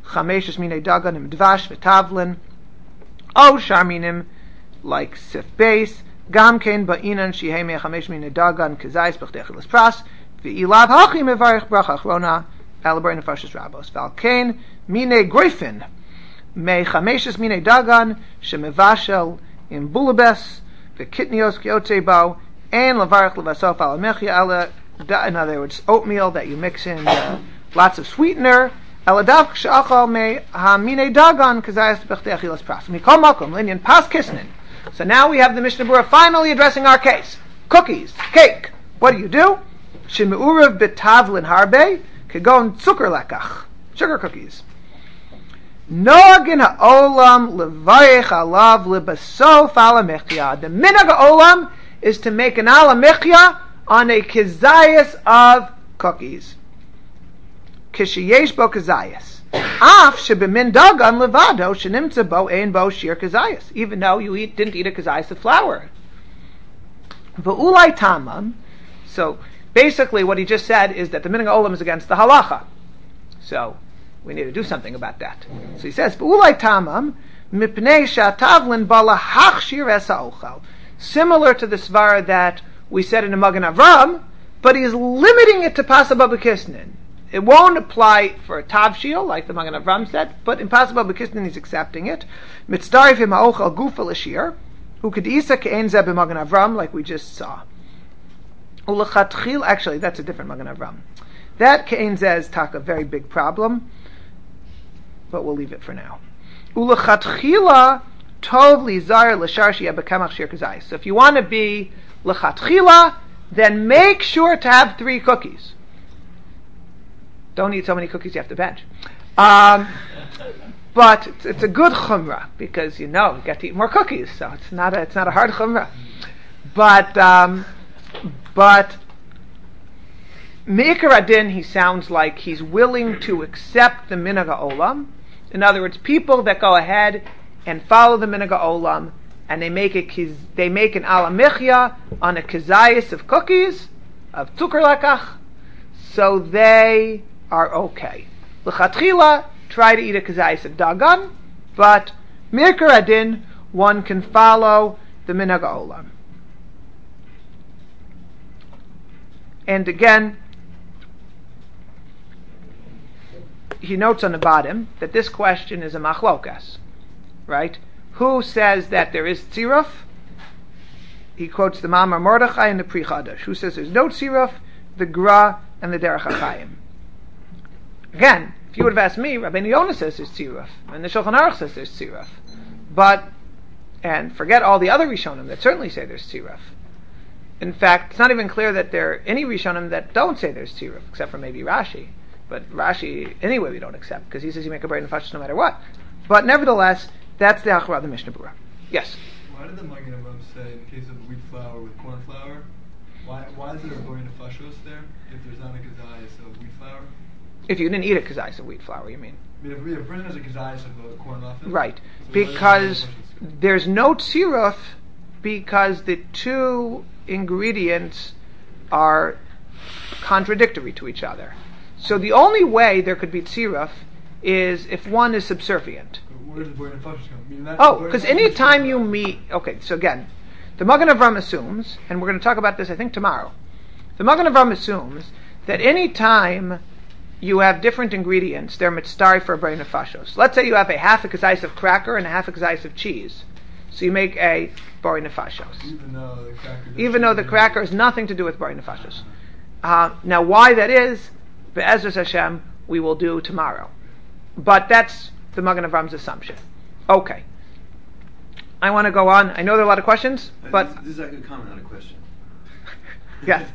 chameshes minei dagan im dvash v'tavlin, o shar minim like sif beis, gam kein ba'inan shehei mechamesh minei dagan kazayis b'chtechilas pras, v'ilav hachi mevarich bracha achrona al b'rein nefashos rabos, v'al kein minei groifin mechameshes minei dagan shemevashel im bulabes v'kitnios kiote bao and levarich levasof al mechia ala. In other words, oatmeal that you mix in lots of sweetener. Eladav k'shachal me hamine dagan kazayas b'chtei achilas pras. Mikol makom linyan pas kisnin. So now we have the Mishnah Berurah finally addressing our case. Cookies, cake. What do you do? Shemeurev betavlin harbe kegon zucker lekach. Sugar cookies. Noagin ha'olam levarich alav lebasof ala mechia. The minhag ha'olam is to make an ala mechia on a kazayas of cookies. Kishiyesh bo kazayas. Af shebemin dagan levado shenimtza bo ein bo shir kazayas. Even though you didn't eat a kazayas of flour. V'ulai tamam. So basically what he just said is that the minhag olam is against the halacha. So we need to do something about that. So he says, v'ulai tamam mipnei shatavlin bala hachshir es ha'ochal. Similar to the svara that we said in the Magen Avram, but he's limiting it to Pasabah B'Kisnin. It won't apply for a Tavshil, like the Magen Avram said, but in Pasabah B'Kisnin he's accepting it. Mitzdarif im ha'ochal gufa l'shir, who could isa ke'en zeh b'Magen Avram, like we just saw. U'lechatchil, actually that's a different Magen Avram. That ke'en zeh is a very big problem, but we'll leave it for now. U'lechatchila tov lizar l'shar sheyeh b'kamach shir kazayis. So if you want to be l'chatchila, then make sure to have 3 cookies. Don't eat so many cookies you have to bench. But it's a good chumrah because you get to eat more cookies, so it's not a hard chumrah. But Me'ikar Adin, he sounds like he's willing to accept the minhag ha'olam. In other words, people that go ahead and follow the minhag ha'olam and they make an ala mechia on a kazayas of cookies, of zucker lekach, so they are okay. L'chatchila, try to eat a kazayas of dagan, but Me'ikar Adin, one can follow the minhag ha'olam. And again, he notes on the bottom that this question is a machlokas, right? Who says that there is tziruf? He quotes the Ma'amar Mordechai and the Pri Chadash. Who says there's no tziruf? The Gra and the Derech HaChaim. Again, if you would have asked me, Rabbeinu Yonah says there's tziruf, and the Shulchan Aruch says there's tziruf. And forget all the other Rishonim that certainly say there's tziruf. In fact, it's not even clear that there are any Rishonim that don't say there's tziruf, except for maybe Rashi. But Rashi, anyway, we don't accept, because he says you make a braid nefashos no matter what. But nevertheless, that's the Achra of the Mishnah Berurah. Yes? Why did the Magen Avram say, in the case of wheat flour with corn flour, why is there a braid nefashos there, if there's not a kazayas of wheat flour? If you didn't eat a kazayas of wheat flour, you mean? I mean, if a person has a kazayas of a corn muffin? Right. So Because there's no tziruf, because the 2 ingredients are contradictory to each other. So the only way there could be tziruf is if one is subservient. Where does the braid nefashos come? Because any time you meet... Okay, so again, the Magen Avram assumes, and we're going to talk about this I think tomorrow, the Magen Avram assumes that any time you have different ingredients, they're mitzdarif for a braid nefashos. Let's say you have a half a kazayis of cracker and a half a kazayis of cheese. So you make a braid nefashos. Even though the cracker has nothing to do with braid nefashos. Now why that is, Be'ezras Hashem, we will do tomorrow. But that's the Magen Avram's assumption. Okay. I want to go on. I know there are a lot of questions, but... This is like a comment, not a question. Yes.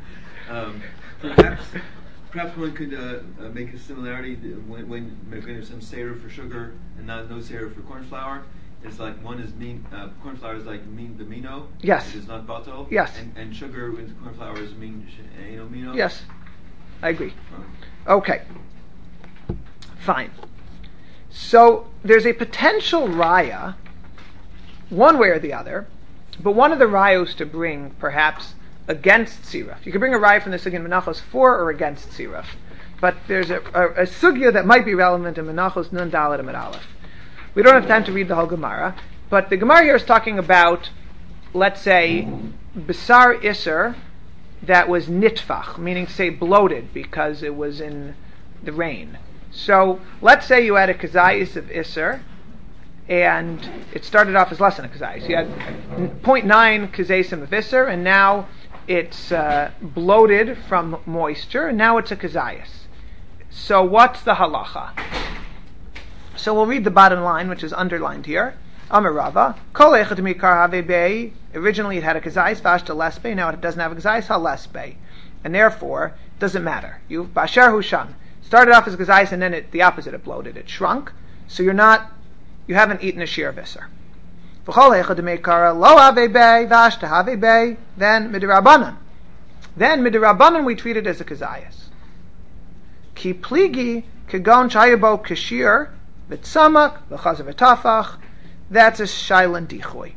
Perhaps one could make a similarity when there's some seir for sugar and no seir for corn flour. It's like one is corn flour is like the mino. Yes. It is not bato. Yes. And sugar with corn flour is mino. Yes. I agree. Okay. Fine. So there's a potential raya, one way or the other, but one of the rayos to bring perhaps against tziruf. You could bring a raya from the Sugin Menachos for or against tziruf. but there's a sugya that might be relevant in Menachos Nun Dalet Amud Aleph. We don't have time to read the whole Gemara, but the Gemara here is talking about, let's say, Basar Isser that was nitfach, meaning to say bloated because it was in the rain. So let's say you had a kazayis of Isser, and it started off as less than a kazayis. You had 0.9 kazayim of Isser, and now it's bloated from moisture, and now it's a kazayis. So what's the halacha? So we'll read the bottom line, which is underlined here. Amar Rava, Kol echad mikar have bei. Originally it had a kazayis, vashta lesbe. Now it doesn't have a kazayis, ha lesbe, and therefore it doesn't matter. You bashar hushan started off as kazayis, and then the opposite, it bloated, it shrunk. So you haven't eaten a shir of iser. V'chol echad mikar lo have bei, vashta have bei. Then midirabanan we treat it as a kazayis. Ki pligi kagon chayabo kashir v'tzamak v'chazav v'tafach. That's a shailan dichoy.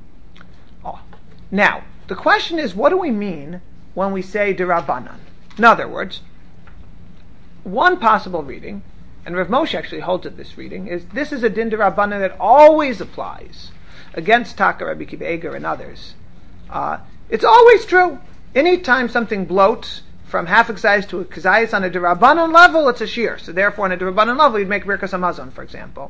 Now, the question is, what do we mean when we say derabanan? In other words, one possible reading, and Rav Moshe actually holds at this reading, is this is a din derabanan that always applies against Taka, Rabbi Kiva Eger, and others. It's always true. Anytime something bloats from half a kazayis to a kazayis on a derabanan level, it's a shir. So therefore, on a derabanan level, you'd make birkas hamazon, for example.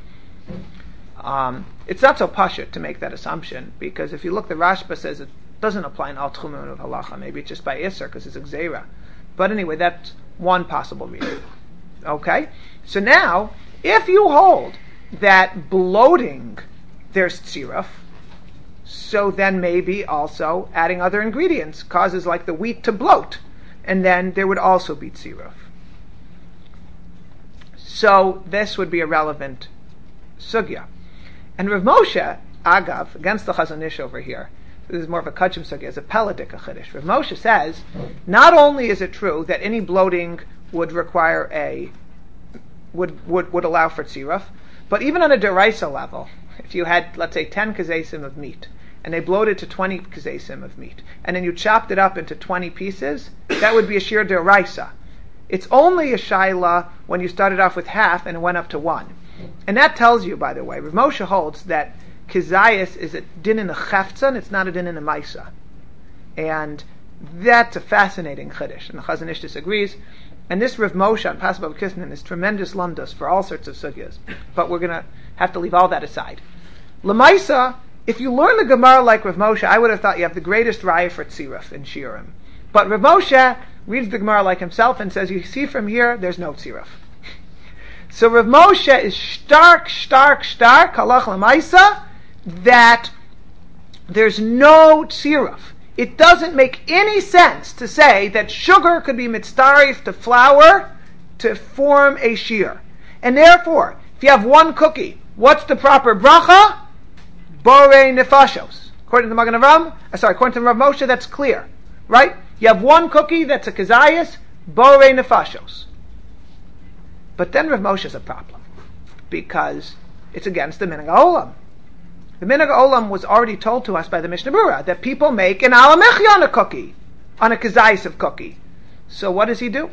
It's not so pashut to make that assumption, because if you look, the Rashba says it doesn't apply in all tchumim of halacha. Maybe it's just by Isser because it's a gzeira. But anyway, that's one possible reason. Okay? So now, if you hold that bloating, there's tziruf, so then maybe also adding other ingredients causes like the wheat to bloat, and then there would also be tziruf. So this would be a relevant sugya. And Rav Moshe, Agav, against the Chazon Ish over here, this is more of a kachim sugya, as a peladik chiddush. Rav Moshe says, not only is it true that any bloating would require would allow for tziruf, but even on a deraisa level, if you had, let's say, 10 kazesim of meat, and they bloated to 20 kazesim of meat, and then you chopped it up into 20 pieces, that would be a shir deraisa. It's only a shaila when you started off with half and it went up to 1. And that tells you, by the way, Rav Moshe holds that kizayis is a din in a cheftzah, and it's not a din in a maisa. And that's a fascinating chiddush, and the Chazon Ish disagrees. And this Rav Moshe on Pasuk of Kisnan is tremendous lumdus for all sorts of sugyas. But we're going to have to leave all that aside. Lamaisa, if you learn the Gemara like Rav Moshe, I would have thought you have the greatest raya for tziruf in shiurim. But Rav Moshe reads the Gemara like himself and says, you see from here, there's no tziruf. So Rav Moshe is stark, halach l'maisa, that there's no tziruf. It doesn't make any sense to say that sugar could be mitzaref to flour to form a shir. And therefore, if you have one cookie, what's the proper bracha? Borei nefashos. According to Magen Avraham, according to Rav Moshe, that's clear, right? You have one cookie that's a kazayas, borei nefashos. But then Rav Moshe is a problem, because it's against the minhag ha'olam. The minhag ha'olam was already told to us by the Mishnah Berurah that people make an alamechya on a cookie, on a kazayis of cookie. So what does he do?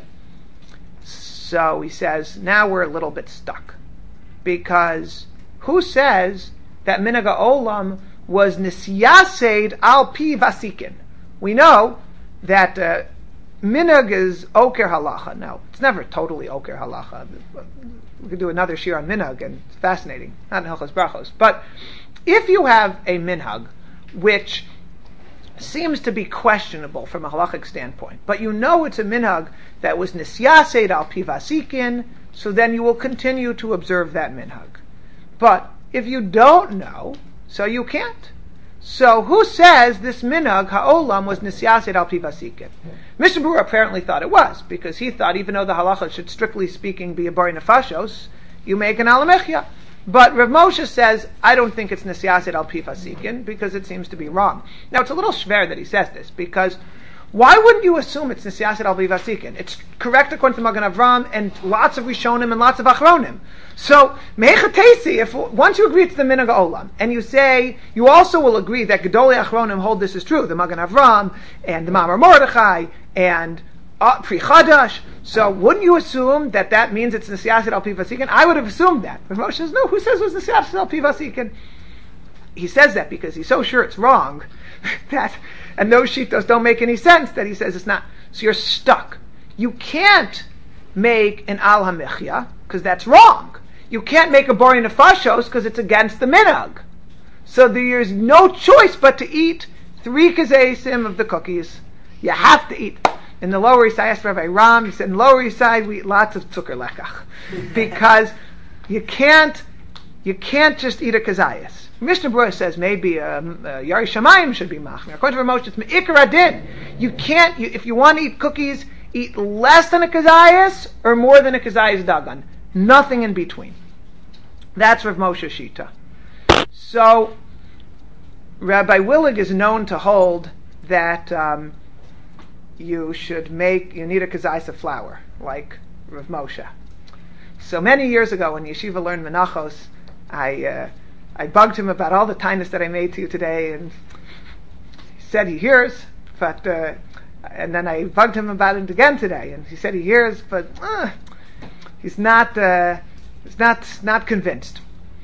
So he says, now we're a little bit stuck, because who says that minhag ha'olam was nisyased al pi vasikin? We know that minhag is oker halacha. Now, it's never totally oker halacha. We could do another shir on minhag, and it's fascinating. Not in Hilchos Brachos. But if you have a minhag which seems to be questionable from a halachic standpoint, but you know it's a minhag that was nisyased al pi vasikin, so then you will continue to observe that minhag. But if you don't know, so you can't. So who says this minhag ha'olam was nisyased al pi vasikin? Mishnah Berurah apparently thought it was, because he thought even though the halacha should strictly speaking be a borei nefashos, you make an alamechya. But Rav Moshe says, I don't think it's nisyased al pi vasikin, because it seems to be wrong. Now it's a little shver that he says this, because why wouldn't you assume it's nisyased al pi vasikin? It's correct according to Magen Avraham and lots of Rishonim and lots of Achronim. So, mechatesi, if once you agree to the minhag ha'olam, and you say, you also will agree that Gedolei Achronim hold this is true, the Magen Avraham, and the Mamar Mordechai, and Pri Chadash. So wouldn't you assume that means it's Nesiasit al Pi Vasikin? I would have assumed that. But Moshe says, no, who says it was Nesiasit al Pi Vasikin? He says that because he's so sure it's wrong and those shitos don't make any sense that he says it's not. So you're stuck. You can't make an al hamichya because that's wrong. You can't make a bori nefashos because it's against the minhag. So there's no choice but to eat 3 kazeisim of the cookies. You have to eat. In the Lower East Side, I asked Rabbi Ram, he said, in the Lower East Side we eat lots of zucker lekach. Because you can't just eat a kazayas. Mishnah Berurah says maybe Yari Shamayim should be machmir. According to Ramosh, it's me'ikar adin. You can't, if you want to eat cookies, eat less than a kazayas or more than a kazayas dagan. Nothing in between. That's Rav Moshe Shita. So, Rabbi Willig is known to hold that you need a kazayas of flour, like Rav Moshe. So many years ago when Yeshiva learned Menachos, I bugged him about all the kindness that I made to you today, and he said he hears, but and then I bugged him about it again today, and he said he hears, but he's not convinced.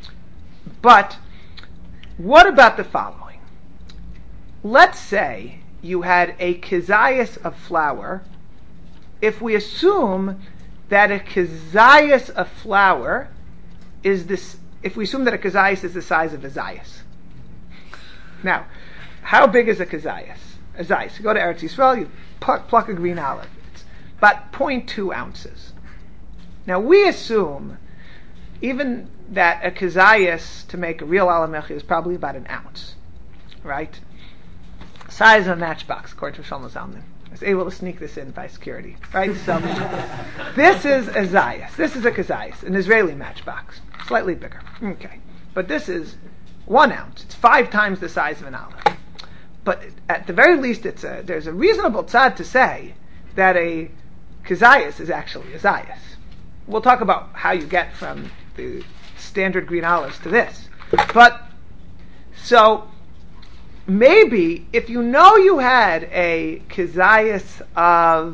But what about the following? Let's say you had a kazayas of flour. If we assume that a kazayas of flour is this. If we assume that a kazayas is the size of a zayas. Now, how big is a kazayas? A zayas. You go to Eretz Yisrael, you pluck a green olive. It's about 0.2 ounces. Now, we assume even that a kazayas to make a real alamech is probably about an ounce. Right? Size of a matchbox, according to Shlomo Zalman. I was able to sneak this in by security. Right? So, this is a zayas. This is a kazayas, an Israeli matchbox. Slightly bigger. Okay. But this is 1 ounce. It's 5 times the size of an olive. But at the very least, there's a reasonable tzad to say that a kazayas is actually a zayas. We'll talk about how you get from the standard green olives to this. But, so, maybe if you know you had a kazayas of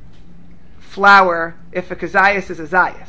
flour, if a kazayas is a zayas,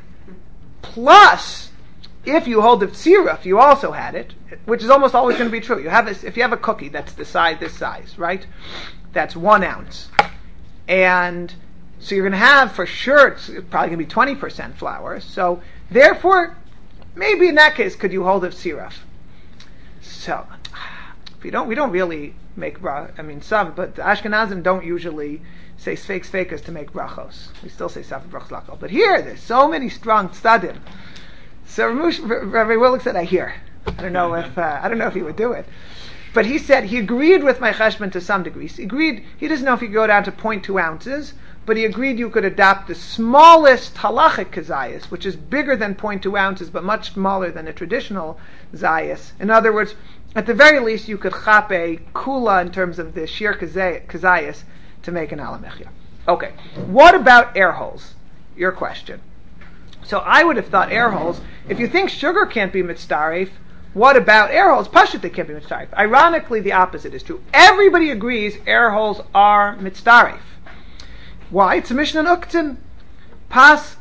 plus, if you hold the tziruf, you also had it, which is almost always going to be true. If you have a cookie that's this size, right? That's 1 ounce. And so you're going to have, for sure, it's probably going to be 20% flour. So, therefore, maybe in that case, could you hold the tziruf? So, we don't really make some, but the Ashkenazim don't usually say sfeikas to make brachos. We still say safed brachos lakol. But here, there's so many strong tzadim. So Rabbi Willig said, I hear. I don't know if he would do it. But he said he agreed with my cheshbon to some degree. He doesn't know if you could go down to 0.2 ounces, but he agreed you could adopt the smallest halachic kazayas, which is bigger than 0.2 ounces, but much smaller than a traditional zayas. In other words, at the very least, you could chap a kula in terms of the sheer kazayas to make an alamechia. Okay, what about air holes? Your question. So I would have thought air holes, if you think sugar can't be mitzdarif, what about air holes? Pashut, they can't be mitzdarif. Ironically, the opposite is true. Everybody agrees air holes are mitzdarif. Why? It's a Mishnah Uktzin. Pas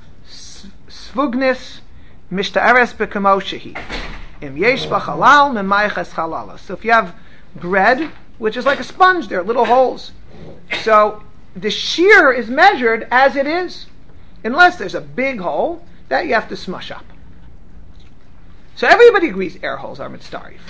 svugnis mishta'eres bekamoshehi. Im yesh b'chalal memayches chalala. So if you have bread, which is like a sponge, there are little holes. So the shear is measured as it is. Unless there's a big hole, that you have to smush up. So everybody agrees air holes are mitzdarif.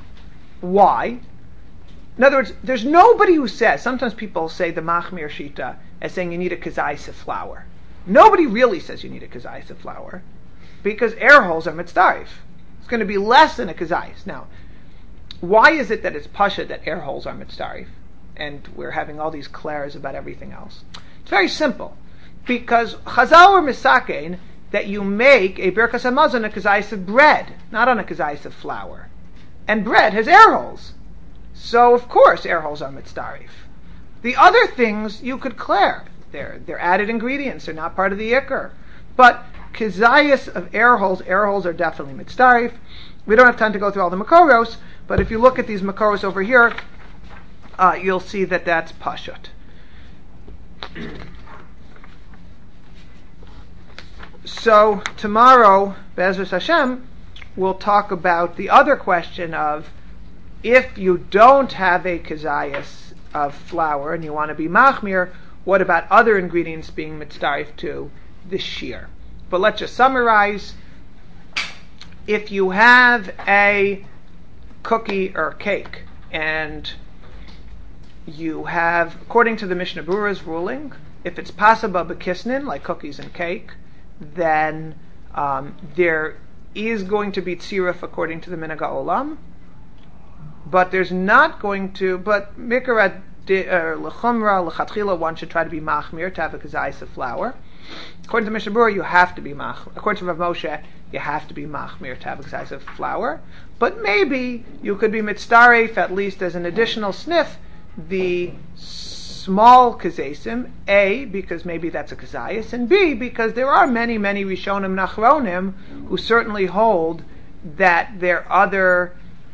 Why? In other words, there's nobody who says, sometimes people say the machmir shita as saying you need a kazayis of flour. Nobody really says you need a kazayis of flour, because air holes are mitzdarif. It's going to be less than a kazayis. Now, why is it that it's pasha that air holes are mitzdarif, and we're having all these clairs about everything else? It's very simple. Because Chazal were misakein that you make a birkas hamazon on a kazayis of bread, not on a kazayis of flour. And bread has air holes. So, of course, air holes are mitzdarif. The other things you could clear. They're added ingredients. They're not part of the ikr. But kazayis of air holes are definitely mitzdarif. We don't have time to go through all the makoros, but if you look at these makoros over here, you'll see that that's pashut. So tomorrow, Be'ezras Hashem, we'll talk about the other question of if you don't have a kazayas of flour and you want to be machmir, what about other ingredients being mitzdarif to the shear? But let's just summarize. If you have a cookie or cake and you have, according to the Mishnah Berurah's ruling, if it's pasaba b'kisnin, like cookies and cake, then there is going to be tziruf according to the Minhag HaOlam, but there's not going to, but mikra l'chumra, l'chatchila, one should try to be machmir, to have a kazayis of flour. According to Mishnah Berurah, you have to be machmir. According to Rav Moshe, you have to be machmir to have a kazayis of flour. But maybe you could be mitzdaref, at least as an additional sniff, the small kazesim, A, because maybe that's a kazayis, and B, because there are many, many Rishonim Nachronim who certainly hold that there are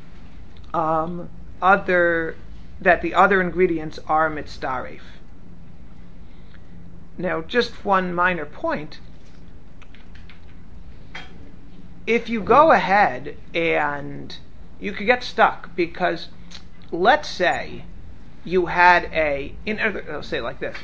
that the other ingredients are mitzdaref. Now, just one minor point. If you go ahead and you could get stuck, because let's say you had I'll say it like this.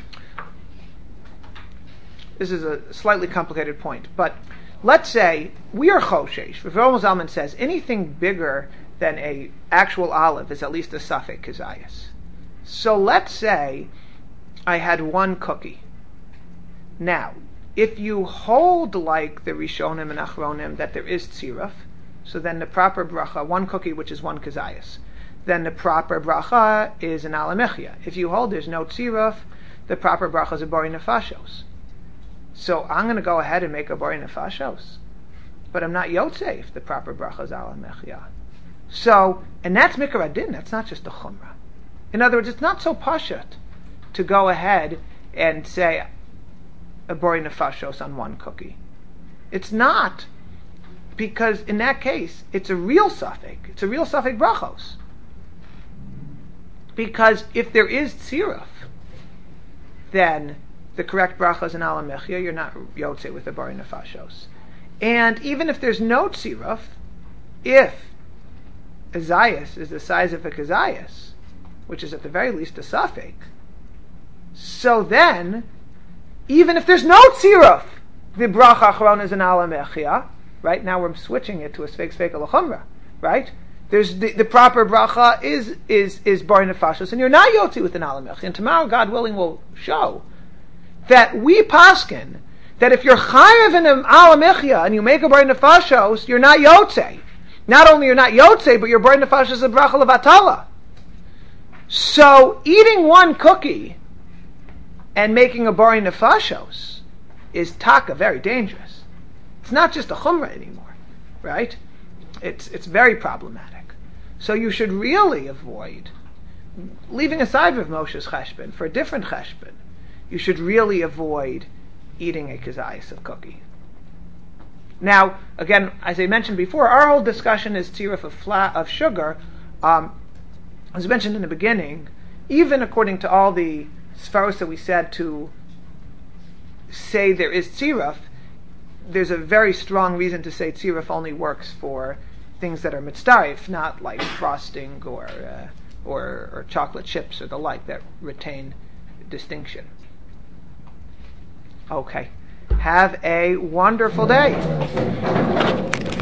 This is a slightly complicated point, but let's say we are choshesh. Rav Zalman says anything bigger than a actual olive is at least a safek kazayas. So let's say I had one cookie. Now, if you hold like the Rishonim and Achronim that there is tziruf, so then the proper bracha, one cookie which is one kazayas, then the proper bracha is an alamechia. If you hold there's no tziruf, the proper bracha is a bori nefashos. So I'm going to go ahead and make a bori nefashos, but I'm not yotzei if the proper bracha is alamechia. So, and that's mikra adin, that's not just a chumrah. In other words, it's not so pashut to go ahead and say a bori nefashos on one cookie. It's not, because in that case, it's a real safek. It's a real safek brachos. Because if there is tziruf, then the correct bracha is an alamechia. You're not yotze with the bori nefashos. And even if there's no tziruf, if a zayas is the size of a kazayas, which is at the very least a safek, so then, even if there's no tziruf, the bracha achron is an alamechia. Right now we're switching it to a sfeik alachumra. Right? There's the proper bracha is bori nefashos, and you're not yotzi with an alamechia. And tomorrow, God willing, will show that we paskin that if you're chayav in an alamechia and you make a bori nefashos, you're not yotze. Not only you're not yotze, but your bori nefashos is a bracha levatala. So eating one cookie and making a bori nefashos is taka very dangerous. It's not just a chumrah anymore, right? It's very problematic. So you should really avoid, leaving aside Rav Moshe's cheshbon for a different cheshbon, you should really avoid eating a kazayas of cookie. Now, again, as I mentioned before, our whole discussion is tziruf of sugar. As I mentioned in the beginning, even according to all the sfaros that we said to say there is tziruf, there's a very strong reason to say tziruf only works for things that are mitzdarif, not like frosting or chocolate chips or the like that retain distinction. Okay. Have a wonderful day.